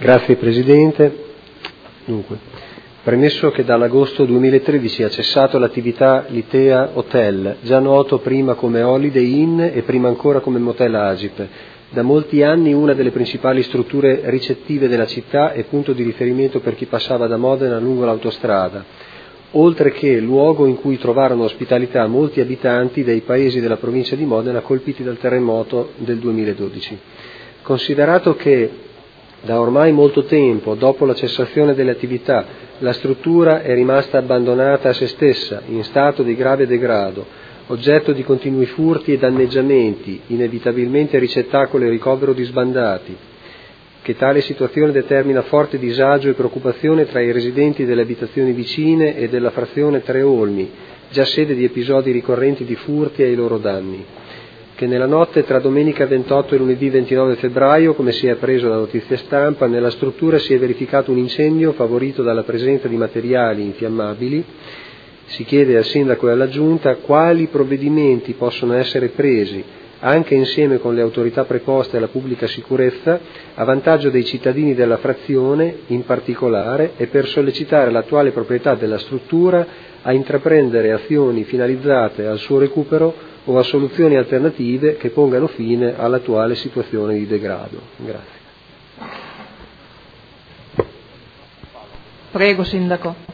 Grazie Presidente. Dunque, premesso che dall'agosto 2013 ha cessato l'attività Litea Hotel, già noto prima come Holiday Inn e prima ancora come Motel Agip, da molti anni una delle principali strutture ricettive della città e punto di riferimento per chi passava da Modena lungo l'autostrada, oltre che luogo in cui trovarono ospitalità molti abitanti dei paesi della provincia di Modena colpiti dal terremoto del 2012. Considerato che da ormai molto tempo, dopo la cessazione delle attività, la struttura è rimasta abbandonata a se stessa, in stato di grave degrado, oggetto di continui furti e danneggiamenti, inevitabilmente ricettacolo e ricovero di sbandati, che tale situazione determina forte disagio e preoccupazione tra i residenti delle abitazioni vicine e della frazione Tre Olmi, già sede di episodi ricorrenti di furti ai loro danni, che nella notte tra domenica 28 e lunedì 29 febbraio, come si è appreso da notizie stampa, nella struttura si è verificato un incendio favorito dalla presenza di materiali infiammabili. Si chiede al Sindaco e alla Giunta quali provvedimenti possono essere presi, anche insieme con le autorità preposte alla pubblica sicurezza, a vantaggio dei cittadini della frazione in particolare e per sollecitare l'attuale proprietà della struttura a intraprendere azioni finalizzate al suo recupero o a soluzioni alternative che pongano fine all'attuale situazione di degrado. Grazie. Prego, Sindaco.